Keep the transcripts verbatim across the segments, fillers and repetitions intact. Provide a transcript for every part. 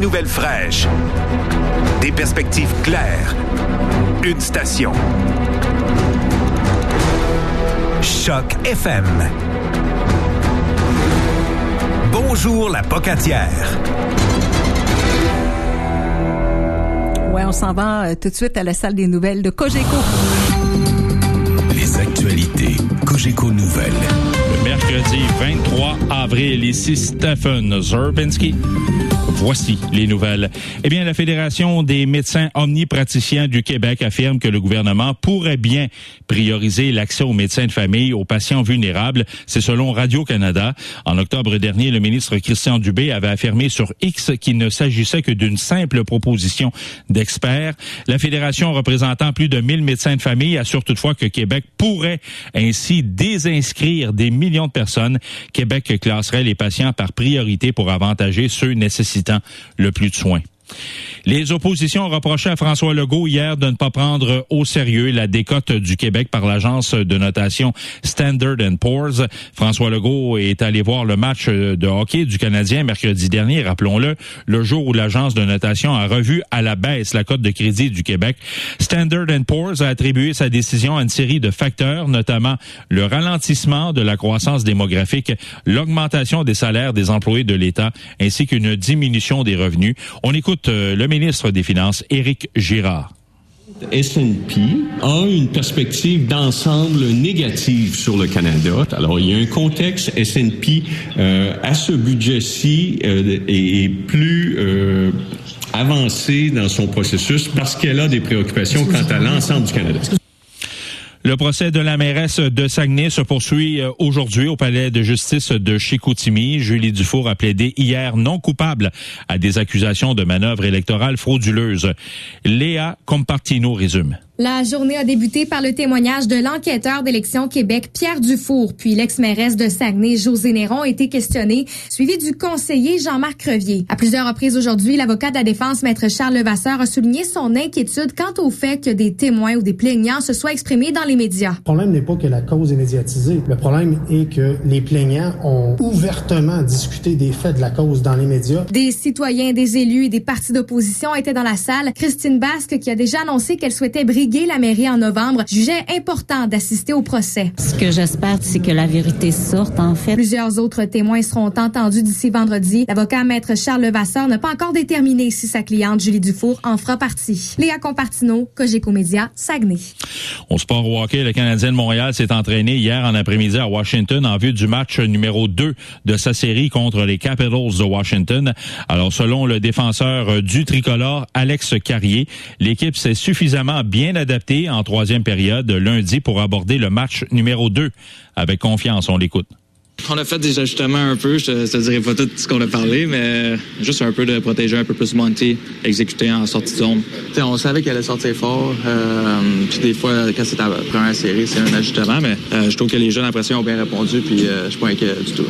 nouvelles fraîches, des perspectives claires, une station. Choc F M. Bonjour la Pocatière. Ouais, on s'en va euh, tout de suite à la salle des nouvelles de Cogeco. Les actualités Cogeco Nouvelles. Le mercredi vingt-trois avril, ici Stephen Zerbinski. Voici les nouvelles. Eh bien, la Fédération des médecins omnipraticiens du Québec affirme que le gouvernement pourrait bien prioriser l'accès aux médecins de famille aux patients vulnérables. C'est selon Radio-Canada. En octobre dernier, le ministre Christian Dubé avait affirmé sur X qu'il ne s'agissait que d'une simple proposition d'experts. La Fédération représentant plus de mille médecins de famille assure toutefois que Québec pourrait ainsi désinscrire des millions de personnes. Québec classerait les patients par priorité pour avantager ceux nécessitant le plus de soins. Les oppositions reprochaient à François Legault hier de ne pas prendre au sérieux la décote du Québec par l'agence de notation Standard and Poor's. François Legault est allé voir le match de hockey du Canadien mercredi dernier, rappelons-le, le jour où l'agence de notation a revu à la baisse la cote de crédit du Québec. Standard and Poor's a attribué sa décision à une série de facteurs, notamment le ralentissement de la croissance démographique, l'augmentation des salaires des employés de l'État, ainsi qu'une diminution des revenus. On écoute le ministre des Finances, Éric Girard. S and P a une perspective d'ensemble négative sur le Canada. Alors, il y a un contexte. S and P, euh, à ce budget-ci, euh, est, est plus euh, avancé dans son processus parce qu'elle a des préoccupations quant à l'ensemble du Canada. Le procès de la mairesse de Saguenay se poursuit aujourd'hui au palais de justice de Chicoutimi. Julie Dufour a plaidé hier non coupable à des accusations de manœuvre électorale frauduleuse. Léa Compartino résume. La journée a débuté par le témoignage de l'enquêteur d'Élections Québec, Pierre Dufour, puis l'ex-mairesse de Saguenay, Josée Néron, a été questionnée, suivi du conseiller Jean-Marc Crevier. À plusieurs reprises aujourd'hui, l'avocat de la défense, maître Charles Levasseur, a souligné son inquiétude quant au fait que des témoins ou des plaignants se soient exprimés dans les médias. Le problème n'est pas que la cause est médiatisée. Le problème est que les plaignants ont ouvertement discuté des faits de la cause dans les médias. Des citoyens, des élus et des partis d'opposition étaient dans la salle. Christine Basque, qui a déjà annoncé qu'elle souhaitait briguer la mairie en novembre, jugeait important d'assister au procès. Ce que j'espère, c'est que la vérité sorte, en fait. Plusieurs autres témoins seront entendus d'ici vendredi. L'avocat maître Charles Levasseur n'a pas encore déterminé si sa cliente Julie Dufour en fera partie. Léa Compartino, Cogeco Média, Saguenay. Au sport au hockey, le Canadien de Montréal s'est entraîné hier en après-midi à Washington en vue du match numéro deux de sa série contre les Capitals de Washington. Alors, selon le défenseur du tricolore, Alex Carrier, l'équipe s'est suffisamment bien adapté en troisième période lundi pour aborder le match numéro deux. Avec confiance, on l'écoute. On a fait des ajustements un peu, je te, te dirais pas tout ce qu'on a parlé, mais juste un peu de protéger un peu plus Monty, exécuter en sortie de zone. T'sais, on savait qu'elle allait sortir fort, euh, puis des fois, quand c'est ta première série, c'est un ajustement, mais euh, je trouve que les jeunes après ça ont bien répondu, puis euh, je suis pas inquiet du tout.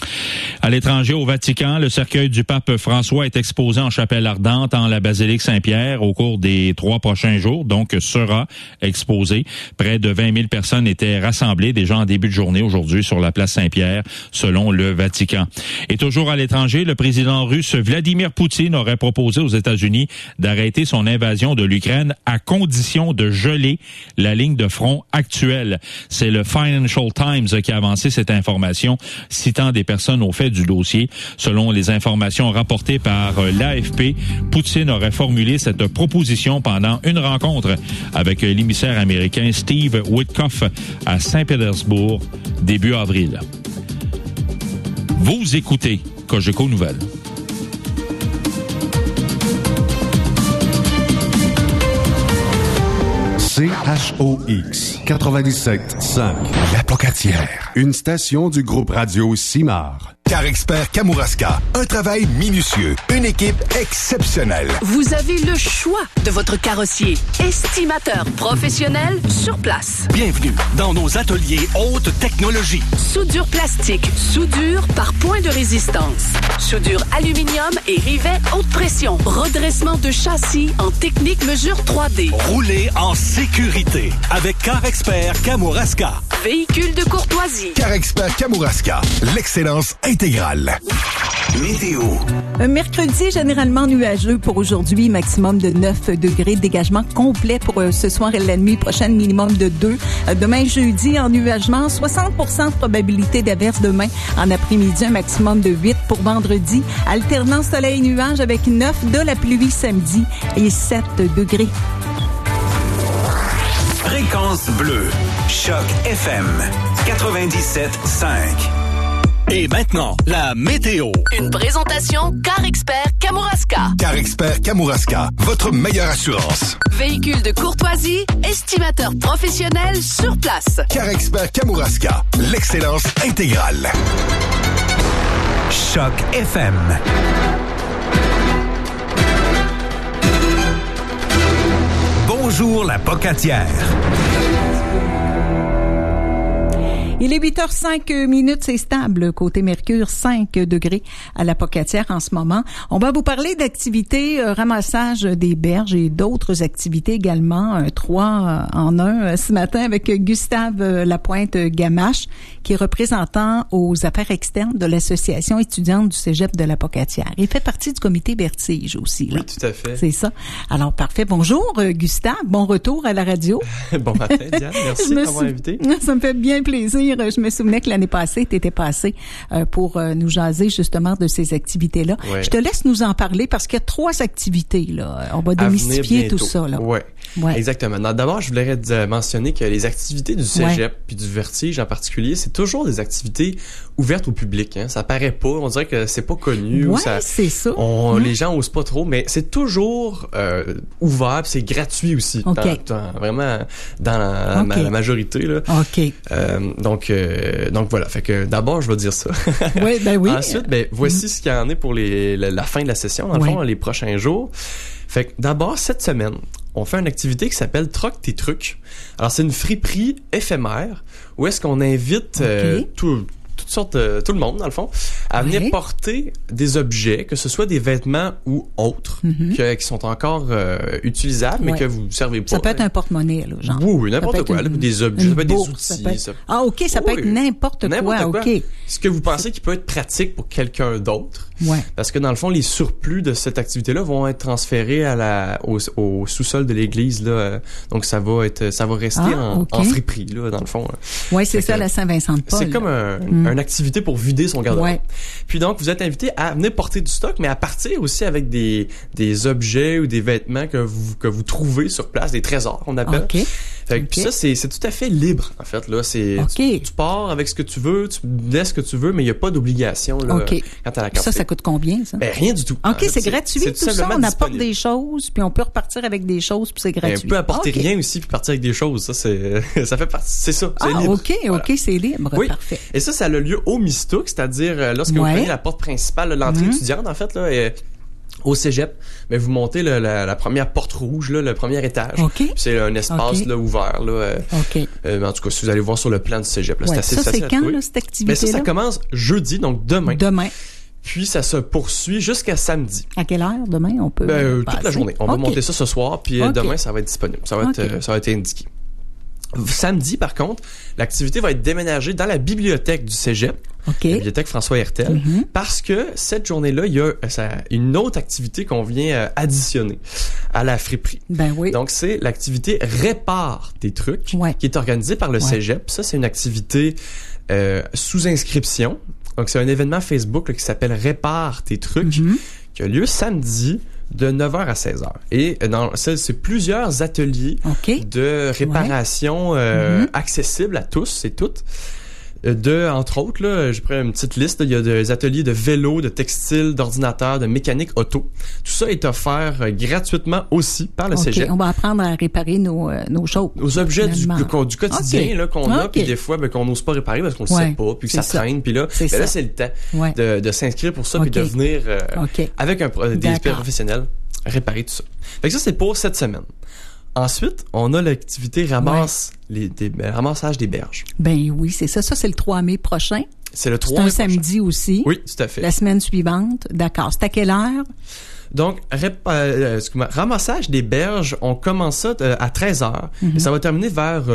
À l'étranger, au Vatican, le cercueil du pape François est exposé en chapelle ardente en la basilique Saint-Pierre au cours des trois prochains jours, donc sera exposé. Près de vingt mille personnes étaient rassemblées déjà en début de journée aujourd'hui sur la place Saint-Pierre, selon le Vatican. Et toujours à l'étranger, le président russe Vladimir Poutine aurait proposé aux États-Unis d'arrêter son invasion de l'Ukraine à condition de geler la ligne de front actuelle. C'est le Financial Times qui a avancé cette information, citant des personnes au fait du dossier. Selon les informations rapportées par l'A F P, Poutine aurait formulé cette proposition pendant une rencontre avec l'émissaire américain Steve Witkoff à Saint-Pétersbourg début avril. Vous écoutez Cogeco Nouvelles. C H O X quatre-vingt-dix-sept cinq. La Pocatière. Une station du groupe radio Simard. Car Expert Kamouraska, un travail minutieux, une équipe exceptionnelle. Vous avez le choix de votre carrossier. Estimateur professionnel sur place. Bienvenue dans nos ateliers haute technologie. Soudure plastique, soudure par point de résistance. Soudure aluminium et rivet haute pression. Redressement de châssis en technique mesure trois D. Roulez en sécurité avec Car Expert Kamouraska. Véhicule de courtoisie. Car Expert Kamouraska, l'excellence intégrale. Météo. Un mercredi généralement nuageux pour aujourd'hui, maximum de neuf degrés, dégagement complet pour euh, ce soir et la nuit prochaine, minimum de deux. Euh, demain jeudi, ennuagement, soixante pour cent de probabilité d'averse demain. En après-midi, un maximum de huit pour vendredi. Alternant soleil-nuage avec neuf, de la pluie samedi et sept degrés. Fréquence bleue. Choc F M quatre-vingt-dix-sept cinq. Et maintenant, la météo. Une présentation Car Expert Kamouraska. Car Expert Kamouraska, votre meilleure assurance. Véhicule de courtoisie, estimateur professionnel sur place. Car Expert Kamouraska, l'excellence intégrale. Choc F M. Bonjour la Pocatière. Il est huit heures cinq minutes, c'est stable. Côté Mercure, cinq degrés à la Pocatière en ce moment. On va vous parler d'activités, euh, ramassage des berges et d'autres activités également. Euh, trois en un euh, ce matin avec Gustave euh, Lapointe-Gamache, qui est représentant aux affaires externes de l'Association étudiante du Cégep de la Pocatière. Il fait partie du comité Vertige aussi. Là. Oui, tout à fait. C'est ça. Alors, parfait. Bonjour, euh, Gustave. Bon retour à la radio. Bon matin, Diane. Merci de m'avoir invité. Ça me fait bien plaisir. Je me souvenais que l'année passée, tu étais passé euh, pour euh, nous jaser justement de ces activités-là. Ouais. Je te laisse nous en parler parce qu'il y a trois activités. Là. On va démystifier tout ça. Là. Ouais. ouais, exactement. D'abord, je voudrais te mentionner que les activités du Cégep ouais. puis du Vertige en particulier, c'est toujours des activités ouvertes au public. Hein. Ça paraît pas. On dirait que c'est pas connu. Ouais, ou ça, c'est ça. On, mmh. Les gens osent pas trop, mais c'est toujours euh, ouvert puis c'est gratuit aussi. Okay. Dans, dans, vraiment dans la, okay. la majorité. Là. OK. Euh, donc, euh, donc voilà. Fait que d'abord, je vais dire ça. Oui, ben oui. Ensuite, ben voici mmh. ce qu'il y en est pour les, la, la fin de la session, dans le ouais. fond, les prochains jours. Fait que d'abord, cette semaine, on fait une activité qui s'appelle Troque tes trucs. Alors, c'est une friperie éphémère où est-ce qu'on invite okay. euh, tout, toutes sortes, euh, tout le monde, dans le fond, à venir ouais. porter des objets, que ce soit des vêtements ou autres, mm-hmm. que, qui sont encore euh, utilisables, ouais. mais que vous ne servez pas. Ça peut être un porte-monnaie, là, genre. Oui, oui, n'importe quoi. Une, là, des objets, ça peut être des outils. Ça peut être... Ça... Ah, OK, ça oui, peut être n'importe, n'importe quoi. quoi. OK. Ce que vous pensez qui peut être pratique pour quelqu'un d'autre. Ouais. Parce que dans le fond, les surplus de cette activité-là vont être transférés à la au, au sous-sol de l'église là. Donc ça va être ça va rester ah, en, okay. en friperie là dans le fond. Ouais, c'est fait ça que, la Saint-Vincent-de-Paul. C'est comme un, mm. une activité pour vider son garde-robe. Ouais. Puis donc vous êtes invité à venir porter du stock, mais à partir aussi avec des des objets ou des vêtements que vous que vous trouvez sur place, des trésors on appelle. Okay. Fait que okay. ça c'est c'est tout à fait libre en fait là, c'est okay. tu, tu pars avec ce que tu veux, tu laisses ce que tu veux, mais il y a pas d'obligation là okay. quand t'as la carte. Ça ça coûte combien ça? Ben rien du tout. OK, fait, c'est, c'est gratuit c'est tout, tout ça, on apporte disponible. Des choses puis on peut repartir avec des choses puis c'est gratuit. Ben, on peut apporter okay. rien aussi puis partir avec des choses, ça c'est ça fait partie c'est ça, c'est ah, libre. OK, voilà. OK, c'est libre, oui. Parfait. Et ça ça a le lieu au Mistouk, c'est-à-dire lorsque ouais. vous prenez la porte principale, l'entrée mm-hmm. étudiante en fait là et, au Cégep, mais vous montez le, la, la première porte rouge, là, le premier étage. Okay. C'est un espace okay. là ouvert. Là, euh, okay. euh, en tout cas, si vous allez voir sur le plan du Cégep, là, ouais. c'est assez ça, facile c'est à quand, trouver. Là, cette activité-là? Mais ça, ça commence jeudi, donc demain. Demain. Puis ça se poursuit jusqu'à samedi. À quelle heure demain on peut? Ben, euh, toute la journée. On okay. va monter ça ce soir, puis okay. demain ça va être disponible. Ça va être, okay. euh, ça va être indiqué. Samedi, par contre, l'activité va être déménagée dans la bibliothèque du Cégep, okay. la bibliothèque François Hertel, mm-hmm. parce que cette journée-là, il y a ça, une autre activité qu'on vient euh, additionner à la friperie. Ben oui. Donc, c'est l'activité Répare tes trucs, ouais. qui est organisée par le ouais. Cégep. Ça, c'est une activité euh, sous inscription. Donc, c'est un événement Facebook là, qui s'appelle Répare tes trucs, mm-hmm. qui a lieu samedi, de neuf heures à seize heures. Et dans ça, c'est plusieurs ateliers okay. de réparation ouais. euh, mm-hmm. accessibles à tous et toutes. De, entre autres, là, j'ai pris une petite liste, là, il y a des ateliers de vélo, de textile, d'ordinateur, de mécanique auto. Tout ça est offert euh, gratuitement aussi par le okay. Cégep. On va apprendre à réparer nos, euh, nos choses. Nos objets du, du quotidien okay. là, qu'on okay. a, puis des fois ben, qu'on n'ose pas réparer parce qu'on ne ouais. sait pas, puis que ça, ça traîne. Puis là, ben, là, c'est le temps ouais. de, de s'inscrire pour ça, okay. puis de venir euh, okay. avec un, des experts professionnels réparer tout ça. Fait que ça, c'est pour cette semaine. Ensuite, on a l'activité ramasse ouais. les des, ramassage des berges. Ben oui, c'est ça. Ça, c'est le trois mai prochain. C'est le trois mai C'est un prochain. Samedi aussi. Oui, tout à fait. La semaine suivante. D'accord. C'est à quelle heure? Donc, rép- euh, excuse-moi, ramassage des berges, on commence ça euh, à treize heures. Mm-hmm. Et ça va terminer vers euh,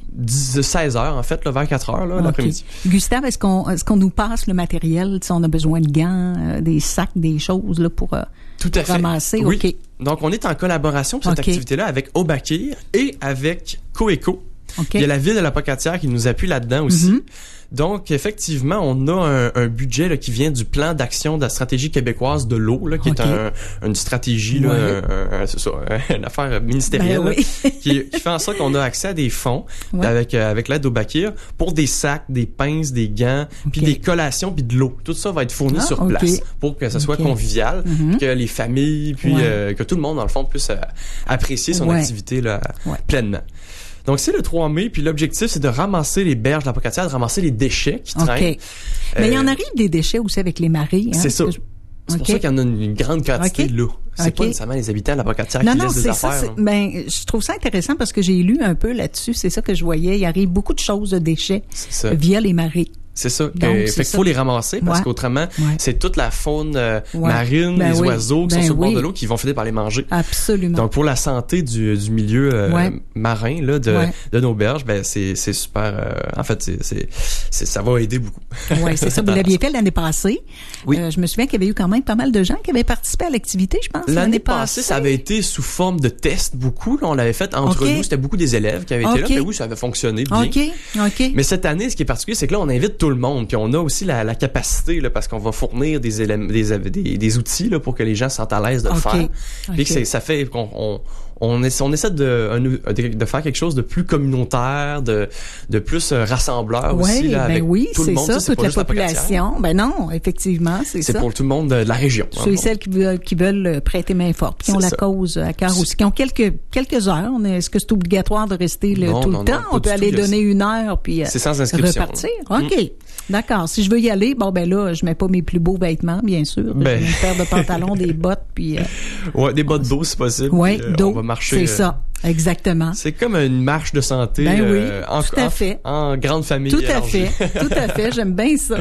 seize heures, en fait, là, vers quatre heures, là, okay. l'après-midi. Gustave, est-ce qu'on, est-ce qu'on nous passe le matériel? Si on a besoin de gants, euh, des sacs, des choses, là, pour, euh, Tout à pour ramasser? Oui. OK. Donc, on est en collaboration pour cette okay. activité-là avec Obakir et avec Coeco. Okay. Il y a la ville de la Pocatière qui nous appuie là-dedans aussi. Mm-hmm. Donc, effectivement, on a un, un budget là, qui vient du plan d'action de la stratégie québécoise de l'eau, là, qui okay. est un, une stratégie, là, ouais. un, un, c'est ça, une affaire ministérielle, ben oui. là, qui, qui fait en sorte qu'on a accès à des fonds ouais. avec euh, avec l'aide d'Obakir pour des sacs, des pinces, des gants, okay. puis des collations, puis de l'eau. Tout ça va être fourni ah, sur okay. place pour que ça soit okay. convivial, mm-hmm. que les familles, puis ouais. euh, que tout le monde, dans le fond, puisse euh, apprécier son ouais. activité là, ouais. pleinement. Donc, c'est le trois mai, puis l'objectif, c'est de ramasser les berges de la Pocatière, de ramasser les déchets qui traînent. Okay. Mais euh, il y en arrive des déchets aussi avec les marées. Hein, c'est ça. Je... C'est pour okay. ça qu'il y en a une grande quantité okay. là. C'est okay. pas nécessairement les habitants de la Pocatière non, qui non, laissent des c'est affaires. Ça, c'est, ben, je trouve ça intéressant parce que j'ai lu un peu là-dessus. C'est ça que je voyais. Il arrive beaucoup de choses de déchets via les marées. C'est ça. Donc, euh, c'est fait qu'il faut les ramasser parce ouais. qu'autrement, ouais. c'est toute la faune euh, ouais. marine, ben les oui. oiseaux qui ben sont sur le bord oui. de l'eau qui vont finir par les manger. Absolument. Donc, pour la santé du, du milieu euh, ouais. marin là, de, ouais. de nos berges, ben c'est, c'est super. Euh, en fait, c'est, c'est, c'est, ça va aider beaucoup. Oui, c'est ça. Vous l'aviez fait l'année passée. Oui. Euh, je me souviens qu'il y avait eu quand même pas mal de gens qui avaient participé à l'activité, je pense. L'année, l'année passée, ça avait été sous forme de test beaucoup. Là, on l'avait fait entre okay. nous. C'était beaucoup des élèves qui avaient okay. été là. Puis oui, ça avait fonctionné bien. OK. OK. Mais cette année, ce qui est particulier, c'est que là, on invite tout le monde. Puis on a aussi la, la capacité, là, parce qu'on va fournir des, éléments, des, des, des outils là, pour que les gens se sentent à l'aise de le okay. faire. Puis okay. que c'est, ça fait qu'on on, on, essaie, on essaie de, de faire quelque chose de plus communautaire, de, de plus rassembleur ouais, aussi. Là, ben avec oui, tout c'est le monde. ça, ça toute la population. La ben non, effectivement, c'est, c'est ça. C'est pour tout le monde de la région. Ceux et celles qui veulent, qui veulent prêter main forte, qui ont la cause à cœur aussi, qui ont quelques, quelques heures. Est-ce que c'est obligatoire de rester le, non, tout non, le temps? Non, on peut aller donner une heure puis c'est sans inscription, repartir. Là. OK. Mmh. D'accord. Si je veux y aller, bon ben là, je mets pas mes plus beaux vêtements, bien sûr. Ben... Une paire de pantalons, des bottes, puis. Euh, ouais, des bottes d'eau si possible. Ouais, puis, euh, d'eau. On va marcher. C'est euh, ça. Exactement. C'est comme une marche de santé. Ben oui, euh, en, tout à en, fait. En grande famille. Tout à fait. Tout à fait. J'aime bien ça.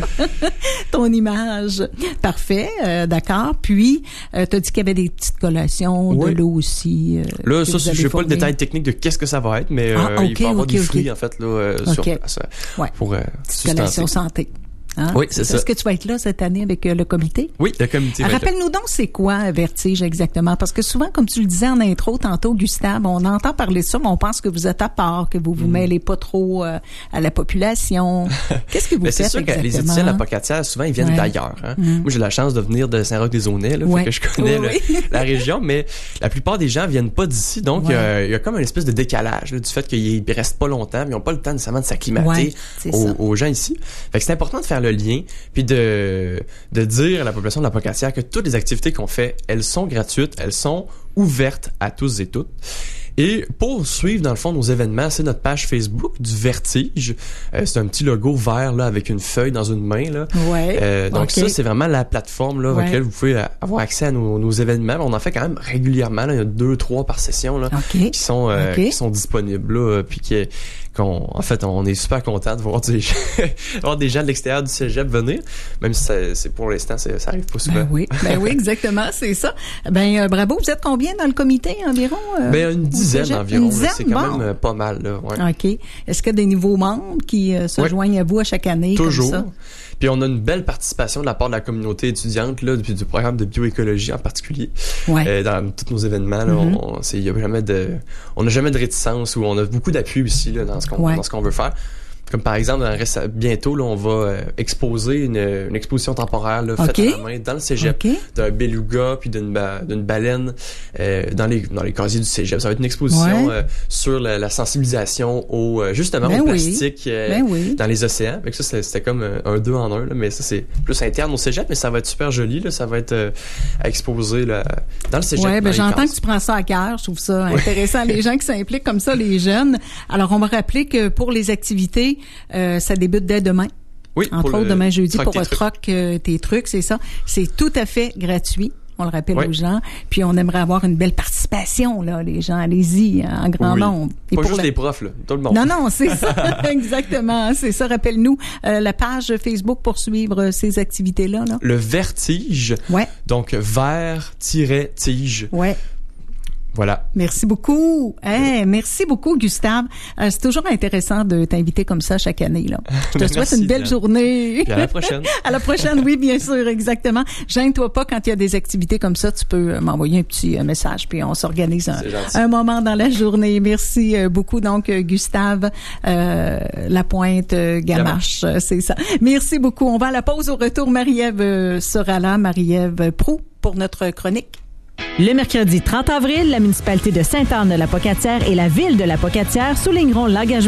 Ton image. Parfait. Euh, d'accord. Puis, euh, t'as dit qu'il y avait des petites collations, oui. de l'eau aussi. Euh, là, ça, je sais pas le détail technique de qu'est-ce que ça va être, mais ah, euh, okay, il va y avoir okay, des fruits, okay. en fait, là, euh, okay. sur place. Ouais. Pour, euh, collation santé. Hein? Oui, c'est Est-ce ça. Est-ce que tu vas être là cette année avec euh, le comité? Oui, le comité. Rappelle-nous donc, c'est quoi Vertige exactement? Parce que souvent, comme tu le disais en intro tantôt, Gustave, on entend parler de ça, mais on pense que vous êtes à part, que vous vous mm. mêlez pas trop euh, à la population. Qu'est-ce que vous ben, faites c'est sûr exactement? que les étudiants de la Pocatière, souvent, ils viennent ouais. d'ailleurs. Hein? Mm. Moi, j'ai la chance de venir de Saint-Roch-des-Aulnay, là, ouais. fait que je connais oui, le, oui. la région, mais la plupart des gens viennent pas d'ici, donc il ouais. euh, y a comme une espèce de décalage là, du fait qu'ils restent pas longtemps, mais ils ont pas le temps nécessairement de s'acclimater ouais, aux, aux gens ici. Fait que c'est important de faire le lien, puis de de dire à la population de la Pocatière que toutes les activités qu'on fait, elles sont gratuites, elles sont ouvertes à tous et toutes. Et pour suivre, dans le fond, nos événements, c'est notre page Facebook du Vertige. Euh, c'est un petit logo vert là avec une feuille dans une main. Là. Ouais. Euh, donc okay. ça, c'est vraiment la plateforme là, ouais. avec laquelle vous pouvez avoir accès à nos, nos événements. On en fait quand même régulièrement. Là. Il y a deux, trois par session là, okay. qui sont euh, okay. qui sont disponibles. Là, puis qui qu'on, en fait, on est super content de voir des gens, voir des gens de l'extérieur du cégep venir, même si ça, c'est pour l'instant, c'est, ça arrive pas souvent. Ben oui, ben oui, exactement, c'est ça. Ben euh, bravo, vous êtes combien dans le comité environ? Euh, ben une dizaine environ. Une dizaine, là, c'est quand bon. même euh, pas mal là. Ouais. Ok. Est-ce qu'il y a des nouveaux membres qui euh, se ouais. joignent à vous à chaque année? Toujours. Comme ça? Puis on a une belle participation de la part de la communauté étudiante là, depuis du programme de bioécologie en particulier. Ouais. Euh, dans tous nos événements, là, mm-hmm. on, c'est, y a jamais de, on n'a jamais de réticence ou on a beaucoup d'appui aussi là dans ce qu'on, ouais. dans ce qu'on veut faire. Comme par exemple, dans, bientôt, là, on va euh, exposer une, une exposition temporaire là, faite okay. à la main dans le cégep okay. d'un beluga puis d'une, ba, d'une baleine euh, dans les dans les casiers du cégep. Ça va être une exposition ouais. euh, sur la, la sensibilisation au euh, justement ben au oui. plastique euh, ben oui. dans les océans. Fait que ça, c'était, c'était comme un deux en un, là, mais ça c'est plus interne au cégep, mais ça va être super joli. Là, ça va être euh, à exposer là, dans le cégep. Ouais, ben j'entends que tu prends ça à cœur. Je trouve ça ouais. intéressant. Les gens qui s'impliquent comme ça, les jeunes. Alors, on va rappeler que pour les activités, euh, ça débute dès demain. Oui, entre autres, demain jeudi pour tes Troc euh, tes trucs, c'est ça. C'est tout à fait gratuit. On le rappelle oui. aux gens. Puis on aimerait avoir une belle participation, là, les gens. Allez-y, en grand oui. nombre. Et pas pour juste la... les profs, là. Tout le monde. Non, non, c'est ça. Exactement. C'est ça. Rappelle-nous euh, la page Facebook pour suivre ces activités-là, là. Le Vertige. Ouais. Donc, vert-tige. Ouais. Voilà. Merci beaucoup. Hey, merci beaucoup, Gustave. Euh, c'est toujours intéressant de t'inviter comme ça chaque année, là. Je te souhaite une belle Diane. journée. Puis à la prochaine. À la prochaine, oui, bien sûr, exactement. Gêne-toi pas quand il y a des activités comme ça, tu peux m'envoyer un petit message puis on s'organise un, un moment dans la journée. Merci beaucoup, donc, Gustave euh, Lapointe Gamache, c'est ça. Merci beaucoup. On va à la pause. Au retour, Marie-Ève sera là, Marie-Ève Proulx, pour notre chronique. Le mercredi trente avril, la municipalité de Sainte-Anne-de-la-Pocatière et la ville de la Pocatière souligneront l'engagement